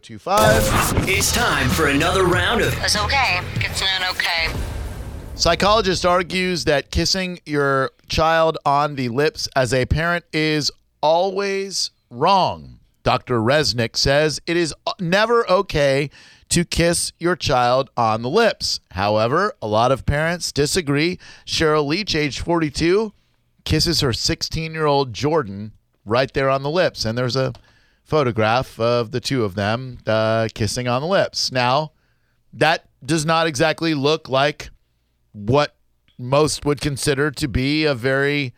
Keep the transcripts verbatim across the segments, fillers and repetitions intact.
two five. It's time for another round of It's okay. It's not okay. Psychologist argues that kissing your child on the lips as a parent is always wrong. Doctor Resnick says it is never okay to kiss your child on the lips. However, a lot of parents disagree. Cheryl Leach, age forty-two, kisses her sixteen-year-old Jordan right there on the lips. And there's a photograph of the two of them uh, kissing on the lips. Now, that does not exactly look like what most would consider to be a very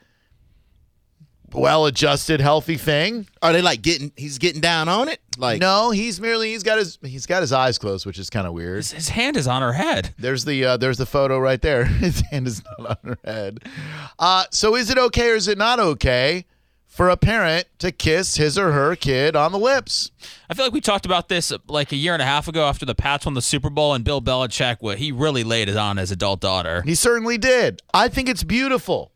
well-adjusted, healthy thing. Are they like getting? He's getting down on it. Like No, he's merely he's got his he's got his eyes closed, which is kind of weird. His, his hand is on her head. There's the uh, there's the photo right there. His hand is not on her head. Uh, so is it okay or is it not okay for a parent to kiss his or her kid on the lips? I feel like we talked about this like a year and a half ago after the Pats won the Super Bowl, and Bill Belichick, what he really laid it on his adult daughter. He certainly did. I think it's beautiful.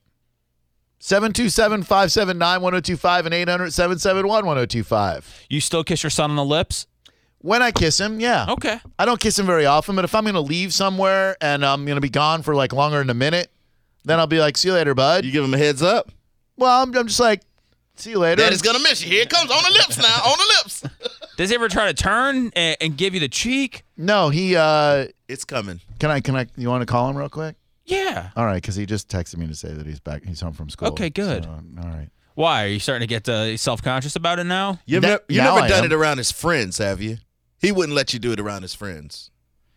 seven two seven, five seven nine, one oh two five and eight hundred, seven seven one, one oh two five. You still kiss your son on the lips? When I kiss him, yeah. Okay. I don't kiss him very often, but if I'm going to leave somewhere and I'm going to be gone for like longer than a minute, then I'll be like, see you later, bud. you give him a heads up. Well, I'm, I'm just like, see you later. Daddy's gonna miss you. Here it comes on the lips now. On the lips. Does he ever try to turn and, and give you the cheek? No, he, uh, It's coming. can I, can I, you want to call him real quick? Yeah. All right, because he just texted me to say that he's back, he's home from school. Okay, good. So, all right. Why? Are you starting to get uh, self-conscious about it now? You've, Na- never, you now never I done am. it around his friends, have you? He wouldn't let you do it around his friends.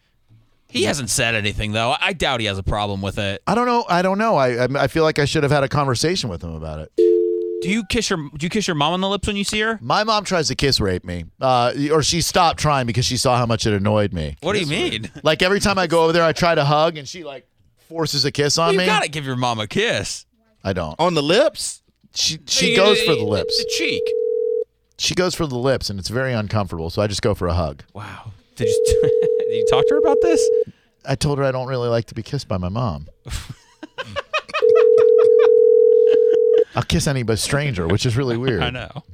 He hasn't said anything, though. I doubt he has a problem with it. I don't know. I don't know. I, I I feel like I should have had a conversation with him about it. Do you kiss your Do you kiss your mom on the lips when you see her? My mom tries to kiss rape me, uh, or she stopped trying because she saw how much it annoyed me. What do you mean? Like every time I go over there, I try to hug, and she like forces a kiss on You me. gotta give your mom a kiss. I don't. On the lips? She she goes for the lips. The cheek. She goes for the lips, and it's very uncomfortable. So I just go for a hug. Wow. Did you Did you talk to her about this? I told her I don't really like to be kissed by my mom. I'll kiss any but stranger, which is really weird. I know.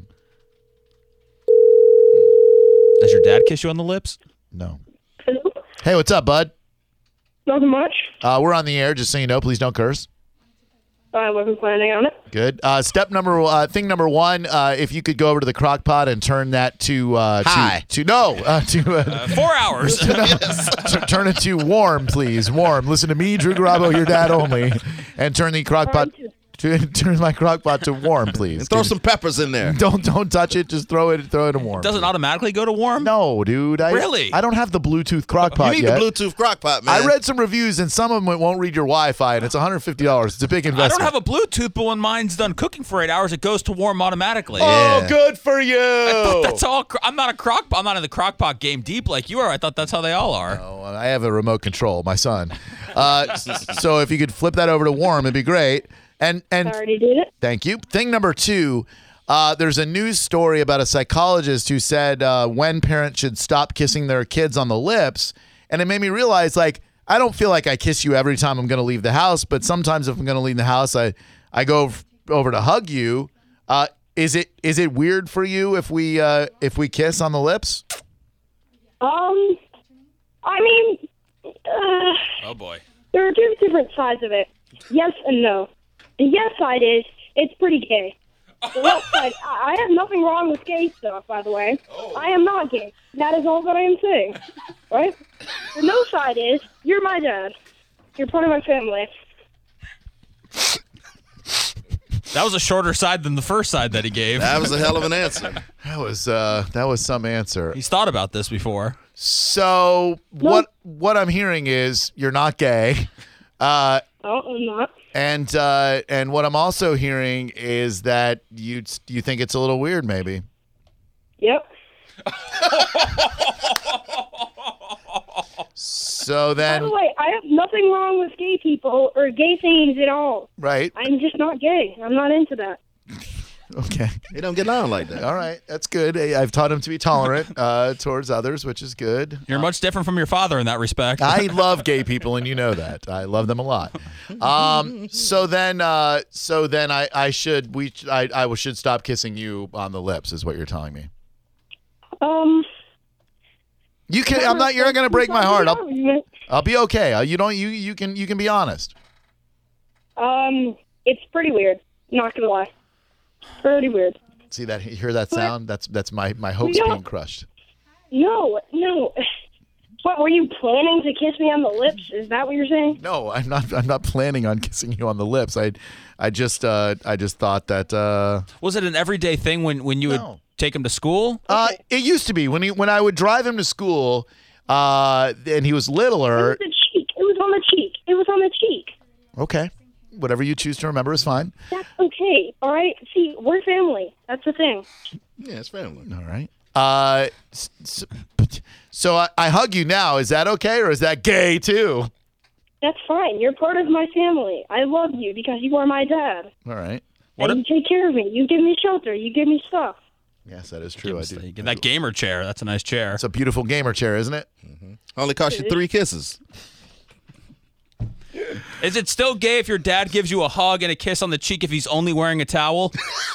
Does your dad kiss you on the lips? No. Hello? Hey, what's up, bud? Nothing much. Uh, we're on the air, just so you know. Please don't curse. I wasn't planning on it. Good. Uh, step number, uh, thing number one. Uh, if you could go over to the crock pot and turn that to uh, High. to, to no uh, to uh, Uh, four hours. t- turn it to warm, please. Warm. Listen to me, Drew Garabo, your dad only, and turn the crock pot to turn my crock pot to warm, please. And throw some peppers in there. Don't don't touch it. Just throw it. Throw it in warm. Does it automatically go to warm? No, dude. I, Really? I don't have the Bluetooth crock pot You need yet. the Bluetooth crock pot, man. I read some reviews, and some of them won't read your Wi-Fi, and it's one hundred fifty dollars. It's a big I investment. don't have a Bluetooth, but when mine's done cooking for eight hours, it goes to warm automatically. Oh, Yeah. good for you. I thought that's all. cro- I'm not a crock. I'm not in the crock pot game deep like you are. I thought that's how they all are. Oh, I have a remote control, my son. Uh, s- so if you could flip that over to warm, it'd be great. And I and already did it. thank you. Thing number two, uh, there's a news story about a psychologist who said uh, when parents should stop kissing their kids on the lips, and it made me realize, like, I don't feel like I kiss you every time I'm going to leave the house, but sometimes if I'm going to leave the house, I I go f- over to hug you. Uh, is it is it weird for you if we uh, if we kiss on the lips? Um, I mean, uh, Oh boy. there are two different sides of it. Yes and no. The yes side is it's pretty gay. The left side, I I have nothing wrong with gay stuff, by the way. I am not gay. That is all that I am saying. Right? The no side is you're my dad. You're part of my family. That was a shorter side than the first side that he gave. That was a hell of an answer. That was uh, that was some answer. He's thought about this before. So what what I'm hearing is you're not gay, uh, Oh, I'm not. and uh, and what I'm also hearing is that you you think it's a little weird, maybe. Yep. So By then, the way, I have nothing wrong with gay people or gay things at all. right? I'm just not gay. I'm not into that. Okay, He don't get down like that. all right, that's good. Hey, I've taught him to be tolerant uh, towards others, which is good. You're much different from your father in that respect. I love gay people, and you know that. I love them a lot. Um, so then, uh, so then, I, I should we I I should stop kissing you on the lips, is what you're telling me. Um, You can. I'm not. You're not going to break my heart. I'll, Um, I'll be okay. Uh, You don't. You. You can. You can be honest. it's pretty weird. Not gonna lie. Pretty weird. See that? You hear that sound? That's that's my my hopes Yeah. being crushed. No, no. What, were you planning to kiss me on the lips? Is that what you're saying? No, I'm not. I'm not planning on kissing you on the lips. I, I just. Uh, I just thought that. Uh, Was it an everyday thing when, when you would No. take him to school? uh, it used to be when he when I would drive him to school, uh, and he was It littler. was the cheek. It was on the cheek. It was on the cheek. Okay, whatever you choose to remember is fine. That's okay. All right. See, we're family. That's the thing. Yeah, it's family. All right. Uh, s- s- so I, I hug you now. Is that okay, or is that gay too? That's fine. You're part of my family. I love you because you are my dad. All right. What and you take care of me. You give me shelter. You give me stuff. Yes, that is true. I do. Get that gamer chair. That's a nice chair. It's a beautiful gamer chair, isn't it? Only cost you three kisses. Is it still gay if your dad gives you a hug and a kiss on the cheek if he's only wearing a towel?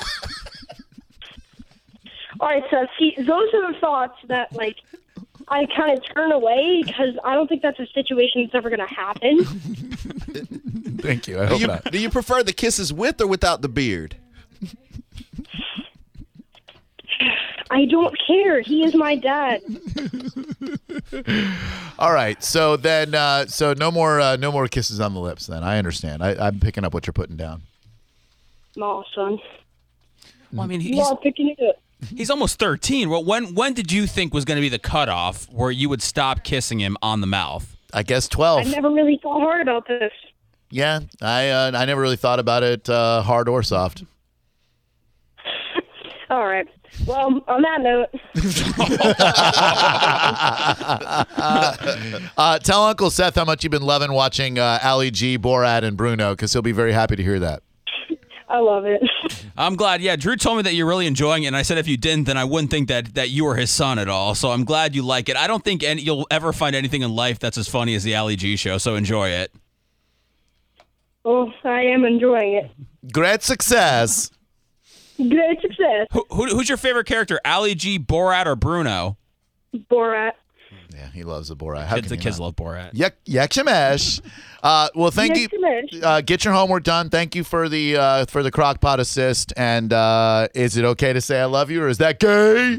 All right, so see, those are the thoughts that, like, I kind of turn away because I don't think that's a situation that's ever going to happen. Thank you. I Do hope you, not. do you prefer the kisses with or without the beard? I don't care. He is my dad. All right. So then, uh, so no more, uh, no more kisses on the lips. Then I understand. I, I'm picking up what you're putting down. No, son. Well, I mean, You he's, are picking it up. he's almost thirteen. Well, when when did you think was going to be the cutoff where you would stop kissing him on the mouth? I guess I twelve. never really thought hard about this. Yeah. I, uh, I never really thought about it, uh, hard or soft. All right. Well, on that note, Uh, tell Uncle Seth how much you've been loving watching uh, Ali G, Borat, and Bruno, because he'll be very happy to hear that. I love it. I'm glad. Yeah, Drew told me that you're really enjoying it, and I said if you didn't, then I wouldn't think that that you were his son at all. So I'm glad you like it. I don't think any, you'll ever find anything in life that's as funny as the Ali G show. So enjoy it. Well, I am enjoying it. Great success. Great success. Who, who, who's your favorite character? Ali G, Borat, or Bruno? Borat. Yeah, he loves the Borat. How Kids, the can you kids not? love Borat. Yak Yakshamesh. Uh, well, thank you. Yakshamesh. Uh, get your homework done. Thank you for the uh, for the crock pot assist. And uh, is it okay to say I love you, or is that gay?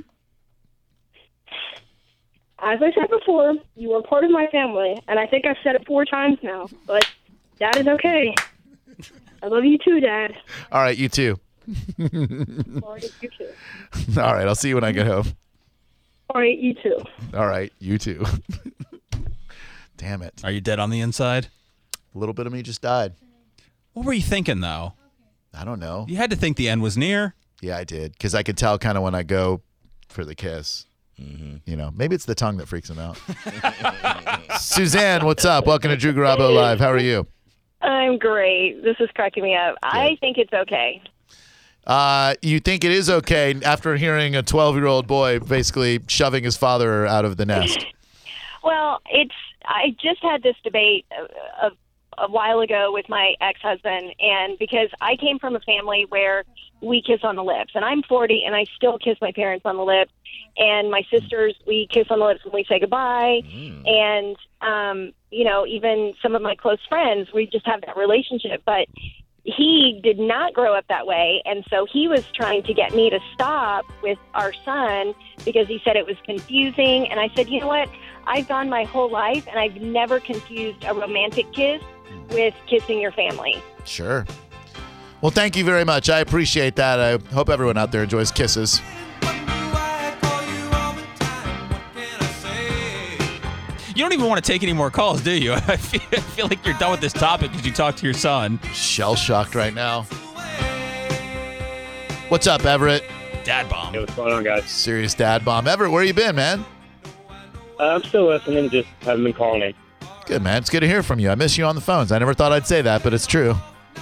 As I said before, you are part of my family, and I think I've said it four times now, but that is okay. I love you too, Dad. All right, you too. All right, you too. All right, I'll see you when I get home. All right, you too. All right, you too. Damn it. Are you dead on the inside? A little bit of me just died. What were you thinking, though? I don't know. You had to think the end was near. Yeah, I did. Because I could tell kind of when I go for the kiss. Mm-hmm. You know, maybe it's the tongue that freaks him out. Suzanne, what's up? Welcome to Drew Garabo Live. How are you? I'm great. This is cracking me up. I think it's okay. Uh, you think it is okay after hearing a twelve-year-old boy basically shoving his father out of the nest? Well, it's. I just had this debate a, a, a while ago with my ex-husband, and because I came from a family where we kiss on the lips, and I'm forty, and I still kiss my parents on the lips, and my sisters, we kiss on the lips when we say goodbye, mm. and um, you know, even some of my close friends, we just have that relationship, but he did not grow up that way, and so he was trying to get me to stop with our son because he said it was confusing, and I said, you know what, I've gone my whole life, and I've never confused a romantic kiss with kissing your family. Sure. Well, thank you very much. I appreciate that. I hope everyone out there enjoys kisses. You don't even want to take any more calls, do you? I feel, I feel like you're done with this topic because you talked to your son. Shell-shocked right now. What's up, Everett? Dad bomb. Hey, what's going on, guys? Serious dad bomb. Everett, where you been, man? Uh, I'm still listening, just haven't been calling in. Good, man. It's good to hear from you. I miss you on the phones. I never thought I'd say that, but it's true.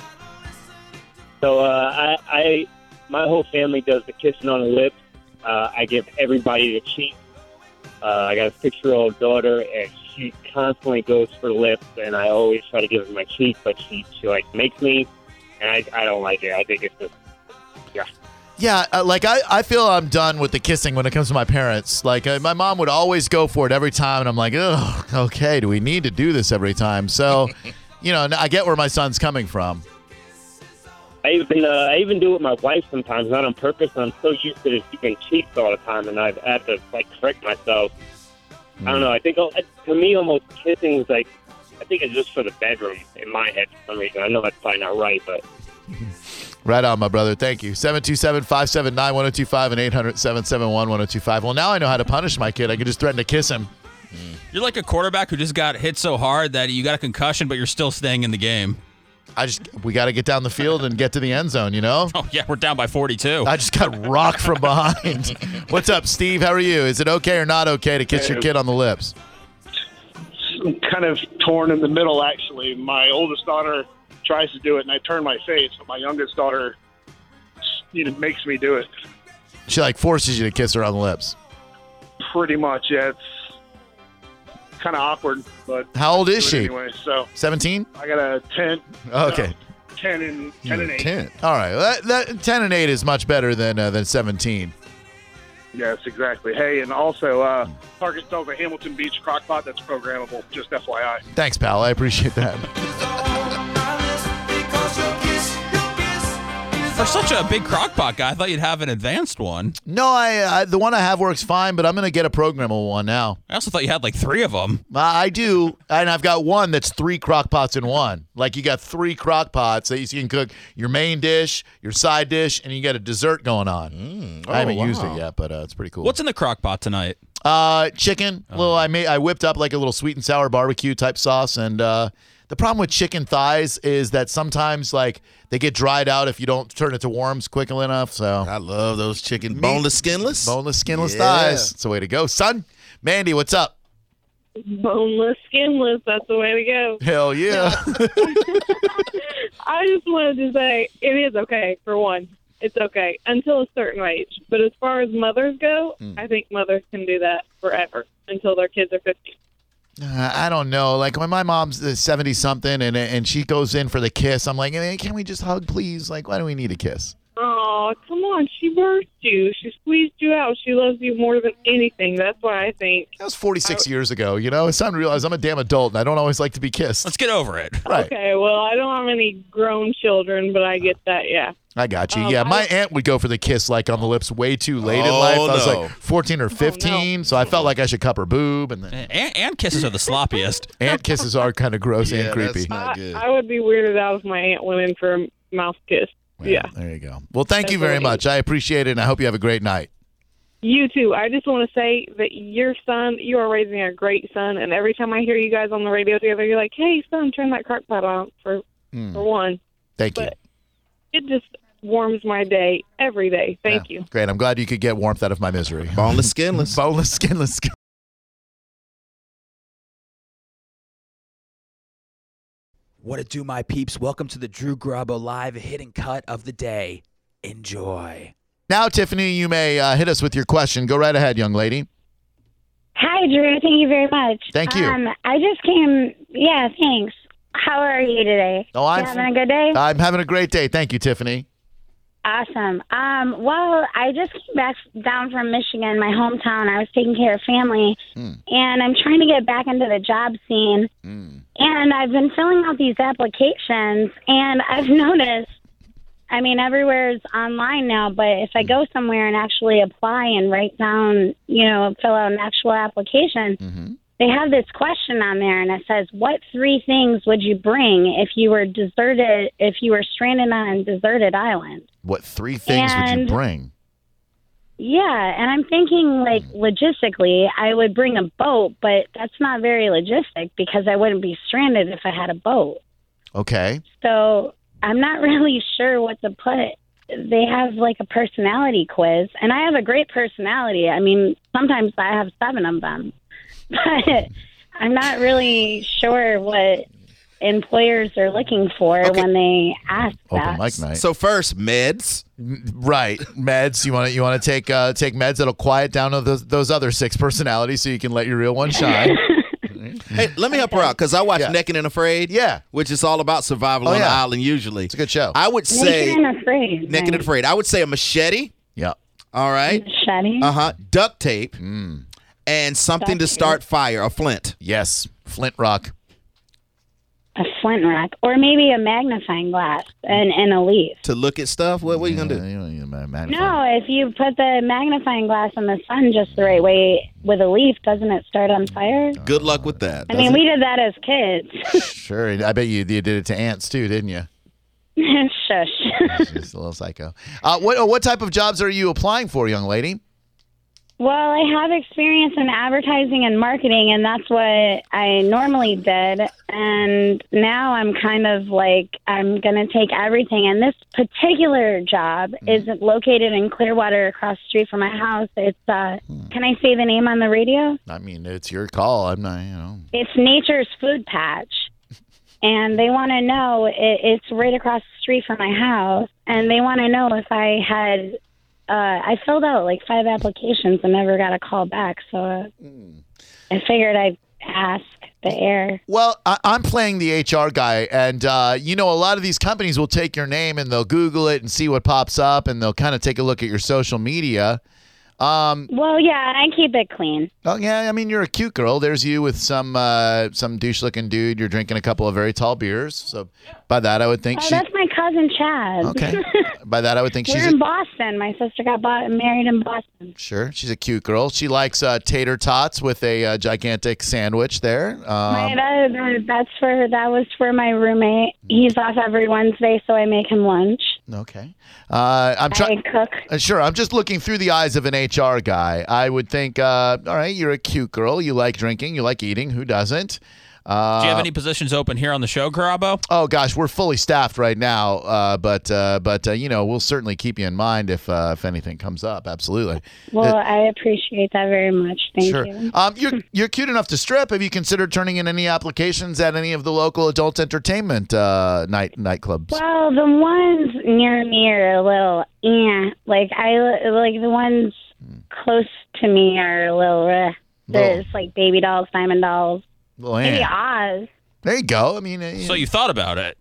So uh, I, I, my whole family does the kissing on the lips. Uh, I give everybody the cheek. Uh, I got a six-year-old daughter, and she constantly goes for the lips, and I always try to give her my cheek, but she, she like makes me, and I, I don't like it. I think it's just, yeah. Yeah, uh, like I, I feel I'm done with the kissing when it comes to my parents. Like uh, my mom would always go for it every time, and I'm like, oh, okay, do we need to do this every time? So, you know, I get where my son's coming from. I even uh, I even do it with my wife sometimes, not on purpose. I'm so used to this keeping cheeks all the time, and I have to like correct myself. Mm. I don't know. I think to me, almost kissing is like, I think it's just for the bedroom in my head for some reason. I know that's probably not right, but. Right on, my brother. Thank you. seven two seven, five seven nine, one oh two five and eight hundred, seven seven one, one oh two five. Well, now I know how to punish my kid. I can just threaten to kiss him. You're like a quarterback who just got hit so hard that you got a concussion, but you're still staying in the game. I just we got to get down the field and get to the end zone, you know? Oh, yeah, we're down by forty-two. I just got rocked from behind. What's up, Steve? How are you? Is it okay or not okay to kiss your kid on the lips? I'm kind of torn in the middle, actually. My oldest daughter tries to do it, and I turn my face, but my youngest daughter, you know, makes me do it. She, like, forces you to kiss her on the lips. Pretty much, yeah. It's kind of awkward, but how old is she? Anyway, so seventeen. I got a ten. Okay. No, ten and ten and eight. ten. All right. Well, that, that ten and eight is much better than uh, than seventeen. Yes, exactly. Hey, and also, uh, Target sells a Hamilton Beach crockpot that's programmable. Just F Y I. Thanks, pal. I appreciate that. For such a big crockpot guy, I thought you'd have an advanced one. No, I, I the one I have works fine, but I'm going to get a programmable one now. I also thought you had like three of them. Uh, I do, and I've got one that's three crock pots in one. Like you got three crock pots that you can cook your main dish, your side dish, and you got a dessert going on. Mm. Oh, I haven't wow. used it yet, but uh, it's pretty cool. What's in the crock pot tonight? Uh, chicken. Oh. Little I made. I whipped up like a little sweet and sour barbecue type sauce, and uh, the problem with chicken thighs is that sometimes like they get dried out if you don't turn it to warms quick enough. So I love those chicken boneless, skinless, boneless, skinless yeah. thighs. It's the way to go, son. Mandy, what's up? Boneless, skinless. That's the way to go. Hell yeah. I just wanted to say it is okay for one. It's okay until a certain age. But as far as mothers go, mm. I think mothers can do that forever until their kids are fifty. Uh, I don't know. Like when my mom's seventy something and and she goes in for the kiss, I'm like, hey, can we just hug, please? Like, why do we need a kiss? Oh, come on. She birthed you. She squeezed you out. She loves you more than anything. That's why I think. That was forty-six I, years ago. You know, it's time to realize I'm a damn adult and I don't always like to be kissed. Let's get over it. Right. Okay, well, I don't have any grown children, but I get that, yeah. I got you. Um, yeah, my I, aunt would go for the kiss like on the lips way too late oh, in life. I was no. like fourteen or fifteen, oh, no. so I felt like I should cup her boob. And then aunt, aunt kisses are the sloppiest. Aunt kisses are kind of gross yeah, and creepy. That's not good. I, I would be weirded out if my aunt went in for a mouth kiss. Well, yeah. There you go. Well, thank That's you very much. I appreciate it, and I hope you have a great night. You too. I just want to say that your son, you are raising a great son, and every time I hear you guys on the radio together, you're like, hey, son, turn that crock pot on for, mm. for one. Thank but you. It just warms my day every day. Thank yeah. you. Great. I'm glad you could get warmth out of my misery. Boneless, skinless. Boneless, skinless. What it do, my peeps? Welcome to the Drew Garabo Live Hit and Cut of the day. Enjoy. Now, Tiffany, you may uh, hit us with your question. Go right ahead, young lady. Hi, Drew. Thank you very much. Thank you. Um, I just came. Yeah, thanks. How are you today? Oh, I'm you having a good day? I'm having a great day. Thank you, Tiffany. Awesome. Um, well, I just came back down from Michigan, my hometown. I was taking care of family, mm. and I'm trying to get back into the job scene. Mm. And I've been filling out these applications, and I've noticed, I mean, everywhere's online now, but if I go somewhere and actually apply and write down, you know, fill out an actual application, mm-hmm. they have this question on there, and it says, what three things would you bring if you were deserted, if you were stranded on a deserted island? What three things and, would you bring? Yeah, and I'm thinking, like, logistically, I would bring a boat, but that's not very logistic because I wouldn't be stranded if I had a boat. Okay. So I'm not really sure what to put. They have, like, a personality quiz, and I have a great personality. I mean, sometimes I have seven of them. But I'm not really sure what employers are looking for okay. when they ask Open that. mic night. So first, meds. Right, meds. You want to you want to take uh, take meds that'll quiet down those those other six personalities so you can let your real one shine. Hey, let me help her out because I watch Yeah. Naked and Afraid. Yeah. Which is all about survival Oh, on yeah. the island usually. It's a good show. I would say Naked and Afraid. Naked and Afraid. I would say a machete. Yeah. All right. Machete. Uh huh. Duct tape. Mm. And something Duct to tape. start fire. A flint. Yes. Flint Rock. A flint rock, or maybe a magnifying glass and, and a leaf. To look at stuff. What, what are you gonna do? You know, you know, man, No, if you put the magnifying glass in the sun just the right way with a leaf, doesn't it start on fire? Good luck with that. I mean, we did that as kids. Sure. I bet you, you did it to ants too, didn't you? Shush. Just a little psycho. Uh, what what type of jobs are you applying for, young lady? Well, I have experience in advertising and marketing, and that's what I normally did. And now I'm kind of like, I'm going to take everything. And this particular job is located in Clearwater across the street from my house. It's, uh, can I say the name on the radio? I mean, it's your call. I'm not, you know. It's Nature's Food Patch. And they want to know, it, it's right across the street from my house. And they want to know if I had... Uh, I filled out like five applications and never got a call back, so uh, I figured I'd ask the air. Well, I, I'm playing the H R guy, and uh, you know, a lot of these companies will take your name and they'll Google it and see what pops up, and they'll kind of take a look at your social media. Um, Well, yeah, I keep it clean. oh yeah, I mean, you're a cute girl. There's you with some uh, some douche-looking dude. You're drinking a couple of very tall beers. So by that, I would think Oh, she. that's my cousin Chad. Okay. By that, I would think We're she's in a, Boston. My sister got bought, married in Boston. sure. She's a cute girl. She likes uh, tater tots with a uh, gigantic sandwich there. my, Um, that, that- that's for that was for my roommate. He's off every Wednesday, so I make him lunch. okay. Uh, I'm I trying. cook. Uh, sure, I'm just looking through the eyes of an H R guy. I would think, uh, all right, you're a cute girl. You like drinking. You like eating. Who doesn't? Uh, Do you have any positions open here on the show, Garabo? Oh gosh, we're fully staffed right now, uh, but uh, but uh, you know, we'll certainly keep you in mind if uh, if anything comes up. Absolutely. Well, Uh, I appreciate that very much. Thank sure. you. Um, you're you're cute enough to strip. Have you considered turning in any applications at any of the local adult entertainment uh, night nightclubs? Well, the ones near me are a little, yeah. Like I like the ones close to me are a little. Uh, there's like baby dolls, diamond dolls. Well, Maybe yeah. Oz. There you go. I mean, uh, So you thought about it.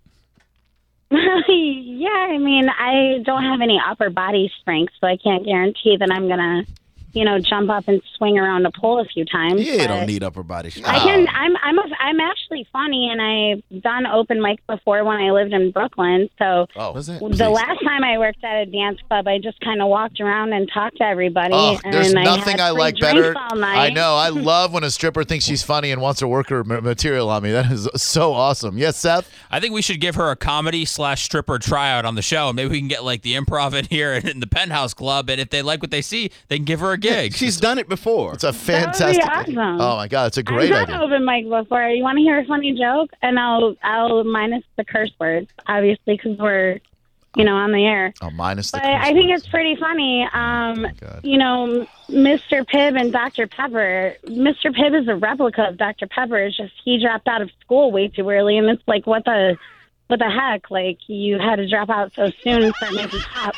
Yeah, I mean, I don't have any upper body strength, so I can't guarantee that I'm gonna, you know, jump up and swing around a pole a few times. You but don't need upper body strength. I can. I'm. I'm. A, I'm actually funny, and I've done open mic before when I lived in Brooklyn. So Oh, Was it? the last time I worked at a dance club, I just kind of walked around and talked to everybody. Oh, there's and I nothing had I free like drinks better. all night. I know. I love when a stripper thinks she's funny and wants to work her ma- material on me. That is so awesome. Yes, Seth? I think we should give her a comedy slash stripper tryout on the show. And maybe we can get like the improv in here in the Penthouse Club. And if they like what they see, they can give her a gig. She's done it before. It's a That fantastic. would be awesome. Oh my God, it's a great I've done idea. open mic before. You want to hear a funny joke? And I'll I'll minus the curse words, obviously, because we're, you know, on the air. Oh, minus the. But I think it's pretty funny. Um, you know, Mister Pibb and Doctor Pepper. Mister Pibb is a replica of Doctor Pepper. It's just he dropped out of school way too early, and it's like, what the, what the heck? Like you had to drop out so soon and start making pop.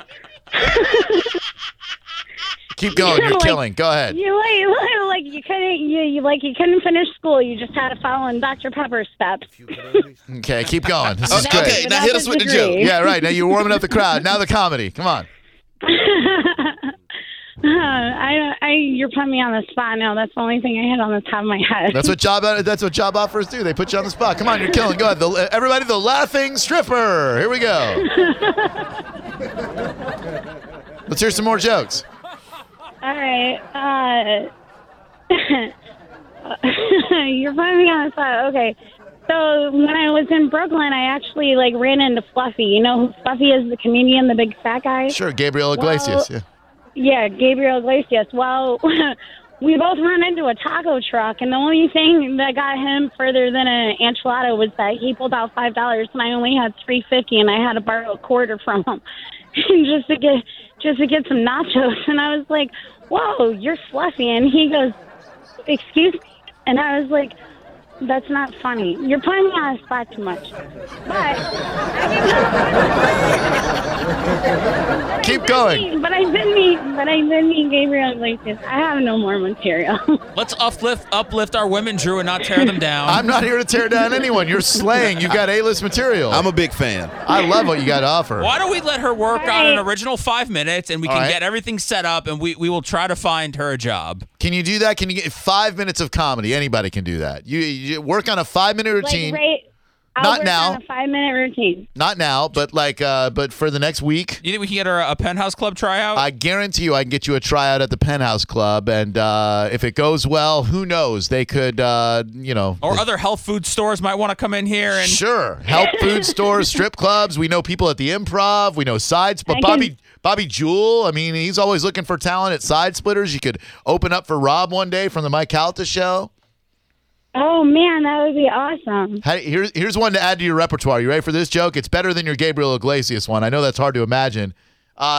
Keep going. You're Like, killing. Go ahead. You like, like you couldn't, you, you like you couldn't finish school. You just had to follow in Doctor Pepper's steps. Okay, keep going. This is Okay, great. okay, now hit us with the Degree. joke. Yeah, right. Now you're warming up the crowd. Now the comedy. Come on. I, I, you're putting me on the spot now. That's the only thing I had on the top of my head. That's what job. That's what job offers do. They put you on the spot. Come on, you're killing. Go ahead. The, everybody, the laughing stripper. Here we go. Let's hear some more jokes. All right. Uh, you're putting me on the spot. Okay. So when I was in Brooklyn, I actually like ran into Fluffy. You know who Fluffy is, the comedian, the big fat guy? Sure, Gabriel Iglesias. Well, yeah. Yeah, Gabriel Iglesias. Well, we both ran into a taco truck, and the only thing that got him further than an enchilada was that he pulled out five dollars, and I only had three fifty, and I had to borrow a quarter from him just to get just to get some nachos. And I was like, "Whoa, you're Fluffy," and he goes, "Excuse me," and I was like, That's not funny. You're putting me on the spot too much. But Keep going. But I did meet, but I did meet Gabriel Iglesias. I have no more material. Let's uplift uplift our women, Drew, and not tear them down. I'm not here to tear down anyone. You're slaying. You've got A-list material. I'm a big fan. I love what you got to offer. Why don't we let her work All on an right. original five minutes, and we All can right. get everything set up, and we, we will try to find her a job. Can you do that? Can you get five minutes of comedy? Anybody can do that. You, you work on a five-minute routine. Like, right, I'll Not work now. on a five-minute routine. Not now, but like, uh, but for the next week. You think we can get her a Penthouse Club tryout? I guarantee you I can get you a tryout at the Penthouse Club, and uh, if it goes well, who knows? They could, uh, you know. or other health food stores might want to come in here and Sure. Health food stores, strip clubs. We know people at the Improv. We know sides. But I Bobby can- Bobby Jewell, I mean, he's always looking for talent at Side Splitters. You could open up for Rob one day from the Mike Calta show. Oh, man, that would be awesome. Hey, here's, here's one to add to your repertoire. You ready for this joke? It's better than your Gabriel Iglesias one. I know that's hard to imagine. Uh,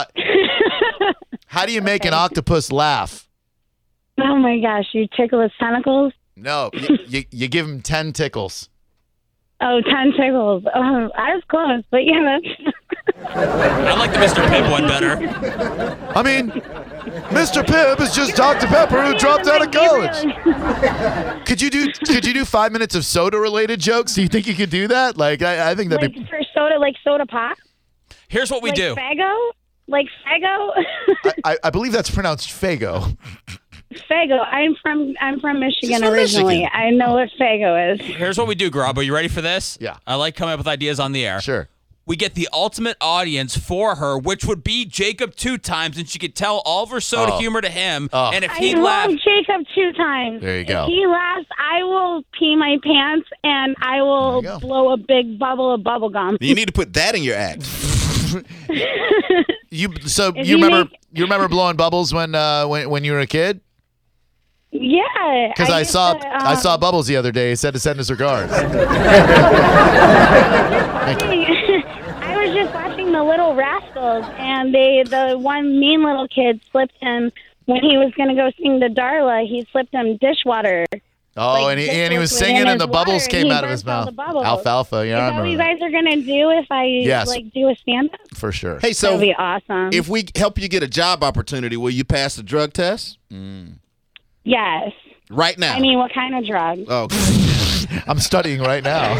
how do you make an octopus laugh? Oh, my gosh, you tickle its tentacles? No, you, you, you give him ten tickles. Oh, ten tickles. Oh, I was close, but yeah, that's... I like the Mister Pibb one better. I mean, Mister Pibb is just Doctor Pepper who dropped out of college. Could you do Could you do five minutes of soda related jokes? Do you think you could do that? Like, I, I think that'd Like be. for soda, like soda pop? Here's what we like do. Fago? Like Fago? I, I, I believe that's pronounced Fago. Fago. I'm from I'm from Michigan from originally. Michigan. I know what Fago is. Here's what we do, Grub. Are you ready for this? Yeah. I like coming up with ideas on the air. Sure. We get the ultimate audience for her, which would be Jacob two times, and she could tell all of her soda Oh. humor to him. Oh. And if I he love laughed, Jacob two times. There you go. If he laughs, I will pee my pants and I will There you go. blow a big bubble of bubble gum. You need to put that in your act. You so If you you remember make- you remember blowing bubbles when uh, when when you were a kid? Yeah. Because I, used saw to, I um, saw Bubbles the other day. He said to send his regards. I was just watching The Little Rascals, and they the one mean little kid slipped him when he was going to go sing to Darla. He slipped him dishwater. Oh, Like, and he just and he was liquid singing, in and the his bubbles water, came and he out of his burst all mouth. the bubbles. Alfalfa, Is yeah, I that what you remember guys are going to do if I Yes. like do a stand up? for sure. Hey, That'd so be awesome. if we help you get a job opportunity, will you pass the drug test yes. right now? I mean, what kind of drug? oh, I'm studying right now.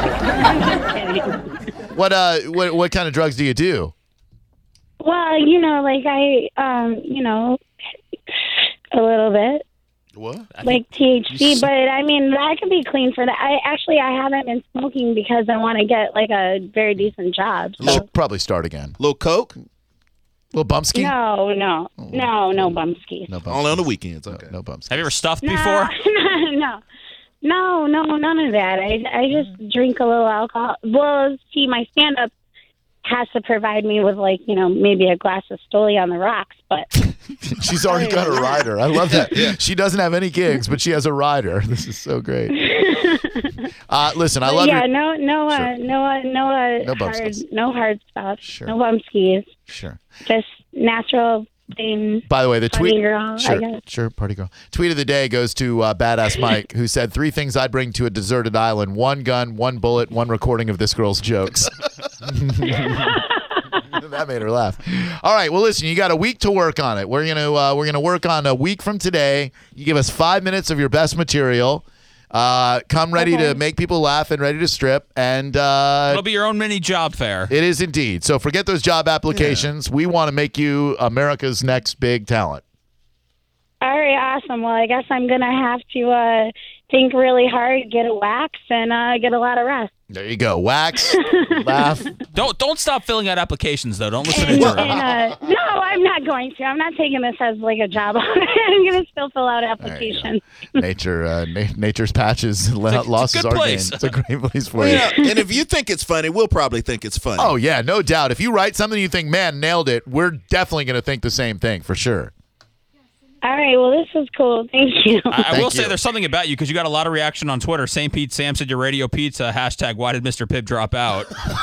What uh, what what kind of drugs do you do? Well, you know, like I, um, you know, a little bit. What? Like T H C, but I mean that could be clean for that. I actually I haven't been smoking because I want to get like a very decent job. You So. should probably start again. little coke? Little bumpski? No, no, no, no bumskis. No bumps. Only on the weekends. Okay. No, no bumps. have you ever stuffed No, before? no, no, no, none of that. I I just drink a little alcohol. Well, see, my stand up has to provide me with like you know maybe a glass of Stoli on the rocks, but. She's already got a rider. I love that. She doesn't have any gigs, but she has a rider. This is so great. Uh, listen, I But love yeah, your. no, no, uh, Sure. no, uh, no, uh, No hard, bumskis. no hard stuff. Sure. No bumskis. Sure. Just natural thing. By the way, the Party tweet. girl, I sure, guess. sure, party girl. Tweet of the day goes to uh, Badass Mike, who said three things I'd bring to a deserted island: one gun, one bullet, one recording of this girl's jokes. That made her laugh. All right. Well, listen, you got a week to work on it. We're gonna uh, we're gonna work on a week from today. You give us five minutes of your best material. Uh, come ready Okay. to make people laugh and ready to strip. And uh, It'll be your own mini job fair. it is indeed. So forget those job applications. We want to make you America's next big talent. All right, awesome. Well, I guess I'm gonna have to uh, think really hard, get a wax, and uh, get a lot of rest. There you go. Wax, laugh. Don't don't stop filling out applications though. Don't listen to And, Drew. and, uh, no, I'm not going to. I'm not taking this as like a job. I'm gonna still fill out applications. Nature, uh, na- nature's patches, la- a- it's a losses good are place. gained. It's a great place for Well, you. yeah, and if you think it's funny, we'll probably think it's funny. Oh yeah, no doubt. If you write something you think, man, nailed it, we're definitely going to think the same thing for sure. All right. Well, this was cool. Thank you. I, I Thank will say you. there's something about you because you got a lot of reaction on Twitter. Saint Pete Sam said your radio pizza. Hashtag why did Mister Pibb drop out?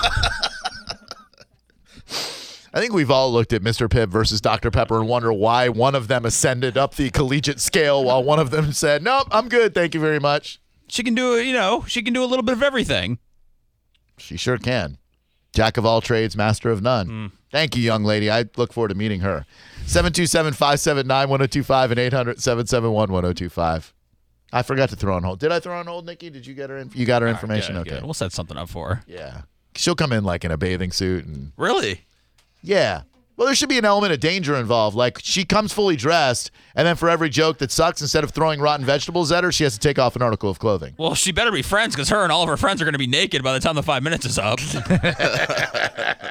I think we've all looked at Mister Pibb versus Doctor Pepper and wonder why one of them ascended up the collegiate scale while one of them said, nope, I'm good. Thank you very much. She can do, you know, she can do a little bit of everything. She sure can. Jack of all trades, master of none. Mm. Thank you, young lady. I look forward to meeting her. seven two seven, five seven nine, one oh two five and eight hundred, seven seven one, one oh two five. I forgot to throw on hold. Did I throw on hold, Nikki? Did you get her? In- you got her information? Good, okay. good. We'll set something up for her. Yeah. She'll come in like in a bathing suit. and Really? Yeah. Well, there should be an element of danger involved. Like, she comes fully dressed, and then for every joke that sucks, instead of throwing rotten vegetables at her, she has to take off an article of clothing. Well, she better be friends because her and all of her friends are going to be naked by the time the five minutes is up.